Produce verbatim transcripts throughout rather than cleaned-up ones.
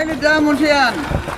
Meine Damen und Herren,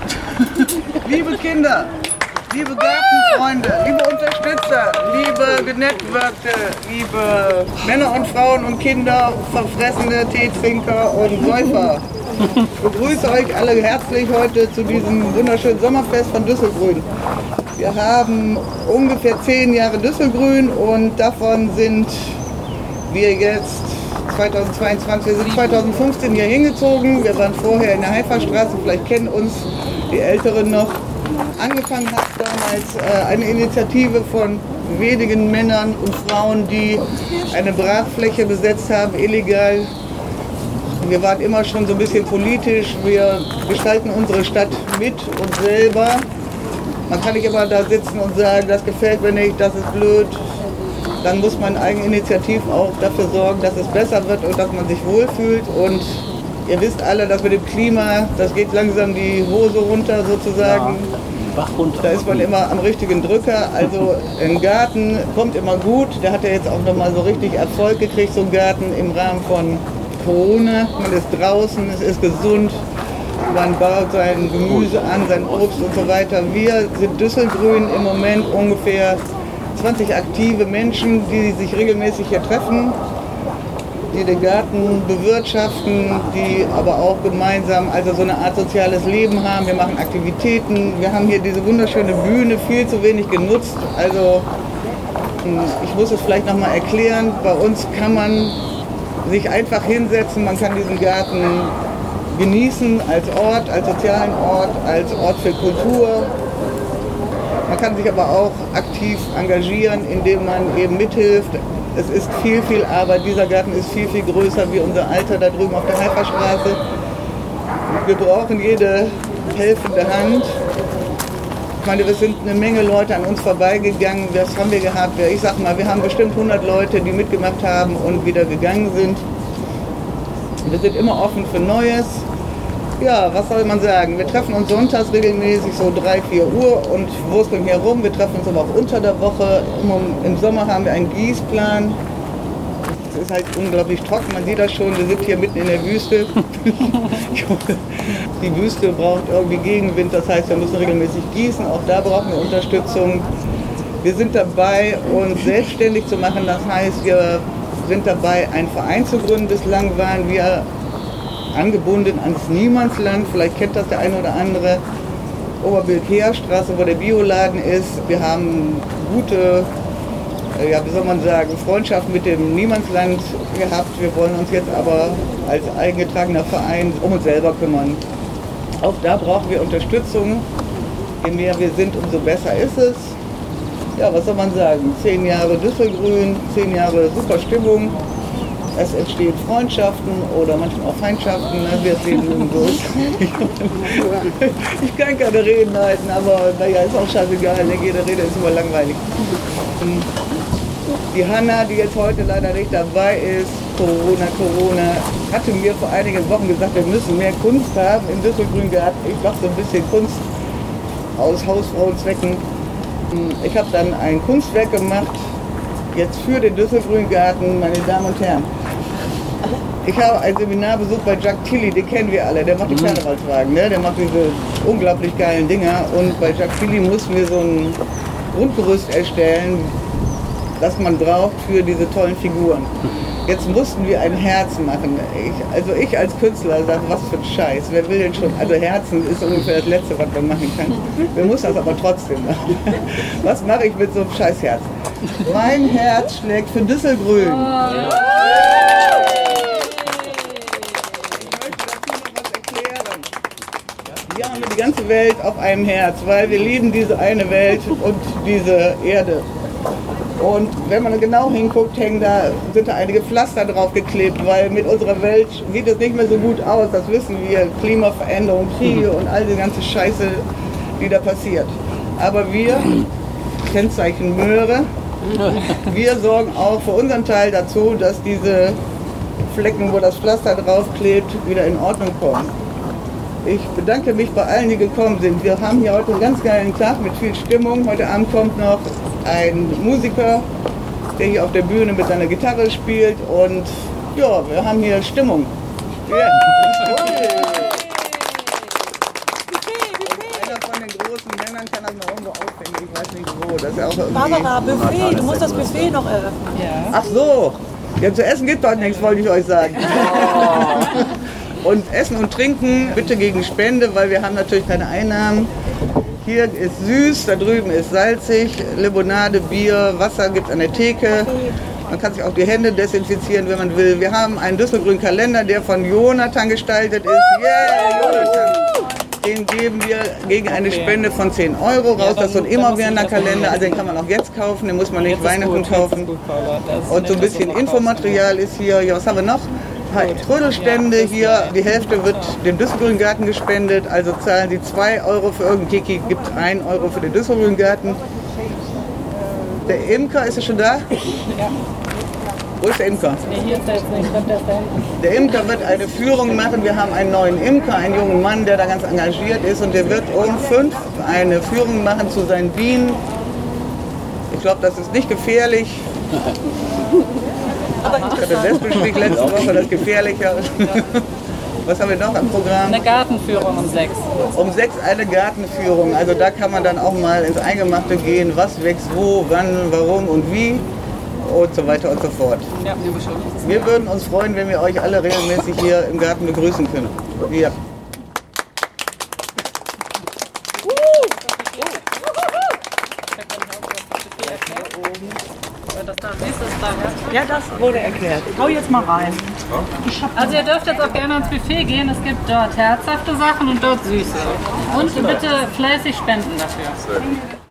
liebe Kinder, liebe Gartenfreunde, liebe Unterstützer, liebe Genetworkte, liebe Männer und Frauen und Kinder, verfressene Teetrinker und Säufer. Ich begrüße euch alle herzlich heute zu diesem wunderschönen Sommerfest von Düsselgrün. Wir haben ungefähr zehn Jahre Düsselgrün und davon sind wir jetzt zweitausendzweiundzwanzig, wir sind zweitausendfünfzehn hier hingezogen. Wir waren vorher in der Haifa-Straße, vielleicht kennen uns die Älteren noch. Angefangen hat damals äh, eine Initiative von wenigen Männern und Frauen, die eine Brachfläche besetzt haben, illegal. Wir waren immer schon so ein bisschen politisch, wir gestalten unsere Stadt mit uns selber. Man kann nicht immer da sitzen und sagen, das gefällt mir nicht, das ist blöd. Dann muss man eigeninitiativ auch dafür sorgen, dass es besser wird und dass man sich wohlfühlt. Und ihr wisst alle, dass mit dem Klima, das geht langsam die Hose runter sozusagen. Ja, Bach runter. Da ist man immer am richtigen Drücker. Also ein Garten kommt immer gut. Der hat ja jetzt auch nochmal so richtig Erfolg gekriegt, so ein Garten im Rahmen von Corona. Man ist draußen, es ist gesund. Man baut sein Gemüse an, sein Obst und so weiter. Wir sind Düsselgrün im Moment ungefähr zwanzig aktive Menschen, die sich regelmäßig hier treffen, die den Garten bewirtschaften, die aber auch gemeinsam also so eine Art soziales Leben haben. Wir machen Aktivitäten, wir haben hier diese wunderschöne Bühne, viel zu wenig genutzt. Also ich muss es vielleicht noch mal erklären, bei uns kann man sich einfach hinsetzen, man kann diesen Garten genießen als Ort, als sozialen Ort, als Ort für Kultur. Man kann sich aber auch aktiv engagieren, indem man eben mithilft. Es ist viel, viel Arbeit. Dieser Garten ist viel, viel größer wie unser Alter da drüben auf der Haifa-Straße. Wir brauchen jede helfende Hand. Ich meine, es sind eine Menge Leute an uns vorbeigegangen. Was haben wir gehabt? Ich sag mal, wir haben bestimmt hundert Leute, die mitgemacht haben und wieder gegangen sind. Wir sind immer offen für Neues. Ja, was soll man sagen? Wir treffen uns sonntags regelmäßig so drei, vier Uhr und wursteln hier rum. Wir treffen uns aber auch unter der Woche. Im Sommer haben wir einen Gießplan. Es ist halt unglaublich trocken, man sieht das schon. Wir sind hier mitten in der Wüste. Die Wüste braucht irgendwie Gegenwind, das heißt, wir müssen regelmäßig gießen. Auch da brauchen wir Unterstützung. Wir sind dabei, uns selbstständig zu machen. Das heißt, wir sind dabei, einen Verein zu gründen. Bislang waren wir angebunden ans Niemandsland, vielleicht kennt das der eine oder andere, Oberbilk-Heerstraße, wo der Bioladen ist. Wir haben gute, ja, wie soll man sagen, Freundschaft mit dem Niemandsland gehabt. Wir wollen uns jetzt aber als eingetragener Verein um uns selber kümmern. Auch da brauchen wir Unterstützung. Je mehr wir sind, umso besser ist es. Ja, was soll man sagen? Zehn Jahre Düsselgrün, zehn Jahre super Stimmung. Es entstehen Freundschaften oder manchmal auch Feindschaften. Wir sehen nun so. Ich kann keine Reden halten, aber naja, ist auch scheißegal. Jede Rede ist immer langweilig. Die Hanna, die jetzt heute leider nicht dabei ist, Corona, Corona, hatte mir vor einigen Wochen gesagt, wir müssen mehr Kunst haben im Düsselgrün-Garten. Ich mache so ein bisschen Kunst aus Hausfrauenzwecken. Ich habe dann ein Kunstwerk gemacht, jetzt für den Düsselgrün-Garten, meine Damen und Herren. Ich habe ein Seminar besucht bei Jacques Tilly, den kennen wir alle, der macht die Karnevalswagen, ne? Der macht diese unglaublich geilen Dinger. Und bei Jacques Tilly mussten wir so ein Grundgerüst erstellen, das man braucht für diese tollen Figuren. Jetzt mussten wir ein Herz machen. Ich, also ich als Künstler sage, was für ein Scheiß, wer will denn schon, also Herzen ist ungefähr das Letzte, was man machen kann. Wir müssen das aber trotzdem machen. Was mache ich mit so einem Scheißherz? Mein Herz schlägt für Düsselgrün. Oh. Wir haben die ganze Welt auf einem Herz, weil wir lieben diese eine Welt und diese Erde. Und wenn man genau hinguckt, hängen da, sind da einige Pflaster drauf geklebt, weil mit unserer Welt sieht es nicht mehr so gut aus, das wissen wir, Klimaveränderung, Kriege und all die ganze Scheiße, die da passiert. Aber wir, Kennzeichen Möhre, wir sorgen auch für unseren Teil dazu, dass diese Flecken, wo das Pflaster drauf klebt, wieder in Ordnung kommen. Ich bedanke mich bei allen, die gekommen sind. Wir haben hier heute einen ganz geilen Tag mit viel Stimmung. Heute Abend kommt noch ein Musiker, der hier auf der Bühne mit seiner Gitarre spielt. Und ja, wir haben hier Stimmung. Yeah. Stefan kann das noch irgendwo aufhängen, ich weiß nicht wo. Das ist ja auch irgendwie... Barbara, Buffet, du musst das Buffet noch eröffnen. Ja. Ach so, ja, zu essen gibt doch nichts, wollte ich euch sagen. Und Essen und Trinken bitte gegen Spende, weil wir haben natürlich keine Einnahmen. Hier ist süß, da drüben ist salzig, Limonade, Bier, Wasser gibt es an der Theke. Man kann sich auch die Hände desinfizieren, wenn man will. Wir haben einen düsselgrünen Kalender, der von Jonathan gestaltet ist. Yeah, Jonathan! Den geben wir gegen eine Spende von zehn Euro raus. Das ist so ein immerwährender Kalender, also den kann man auch jetzt kaufen, den muss man nicht Weihnachten kaufen. Und so ein bisschen Infomaterial ist hier. Ja, was haben wir noch? Trödelstände hier, die Hälfte wird dem Düsselgrünen Garten gespendet, also zahlen Sie zwei Euro für irgendeinen Kiki, gibt es einen Euro für den Düsselgrünen Garten. Der Imker, ist er schon da? Ja. Wo ist der Imker? Nee, hier ist er jetzt nicht, ich glaube, der ist da hinten. Der Imker wird eine Führung machen, wir haben einen neuen Imker, einen jungen Mann, der da ganz engagiert ist und der wird um fünf eine Führung machen zu seinen Bienen. Ich glaube, das ist nicht gefährlich. Aber Ich hatte Wespenstich letzte Woche, das ist gefährlicher. Was haben wir noch am Programm? Eine Gartenführung um sechs. Um sechs eine Gartenführung. Also da kann man dann auch mal ins Eingemachte gehen, was wächst wo, wann, warum und wie und so weiter und so fort. Ja. Wir würden uns freuen, wenn wir euch alle regelmäßig hier im Garten begrüßen können. Ja. ja, das wurde erklärt. Hau jetzt mal rein. Also ihr dürft jetzt auch gerne ins Buffet gehen. Es gibt dort herzhafte Sachen und dort süße. Und bitte fleißig spenden dafür.